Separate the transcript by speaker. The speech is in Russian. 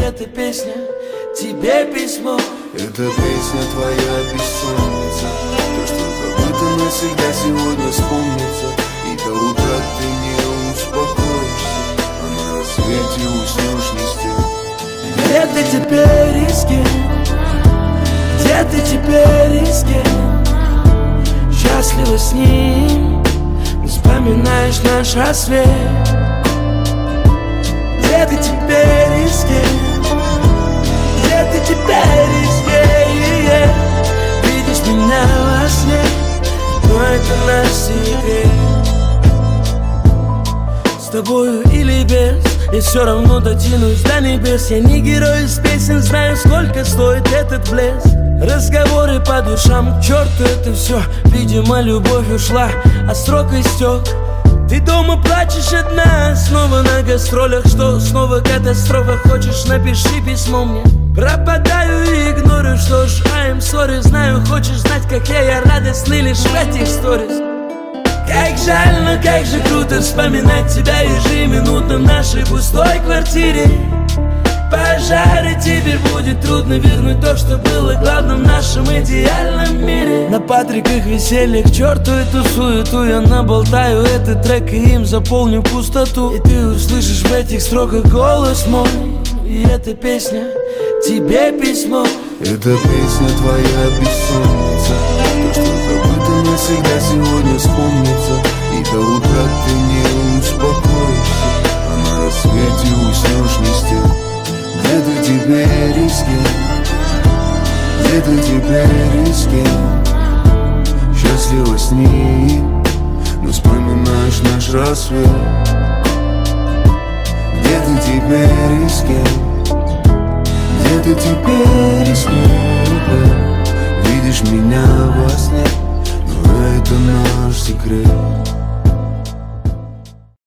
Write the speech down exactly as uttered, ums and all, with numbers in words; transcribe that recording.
Speaker 1: эта песня тебе письмо.
Speaker 2: Эта песня твоя бессонница, то, что забыто навсегда сегодня вспомнится. И до утра ты не успокоишься, а на рассвете уснешь не с тем.
Speaker 1: Где ты теперь и с кем? Где ты теперь и с кем? Счастлива с ним, вспоминаешь наш рассвет. Где ты теперь и с кем? Где ты теперь и с кем? Видишь меня во сне, но это наш секрет. С тобою или без, я все равно дотянусь до небес. Я не герой из песен, знаю, сколько стоит этот блеск. Разговоры по душам, к черту это все. Видимо, любовь ушла, а срок истек. Ты дома плачешь одна, снова на гастролях. Что, снова катастрофа? Хочешь, напиши письмо мне. Пропадаю и игнорю, что ж, I'm sorry. Знаю, хочешь знать, как я, я радостный лишь в этих сторис. Как жаль, но как же круто вспоминать тебя ежеминутно в нашей пустой квартире. Пожары, теперь будет трудно вернуть то, что было главным в нашем идеальном мире. На Патриках веселье, к черту эту суету. Я наболтаю этот трек и им заполню пустоту. И ты услышишь в этих строках голос мой. И эта песня тебе письмо.
Speaker 2: Эта песня твоя бессонница, то, что забыто навсегда сегодня вспомнится. И до утра ты не успокоишься, а на рассвете уснешь не с тем. Где ты теперь и с кем? Где ты теперь и с кем? Счастлива с ним, но вспоминаешь наш рассвет. Где ты теперь и с кем? Где ты теперь и с кем? Видишь меня во сне, но это наш секрет.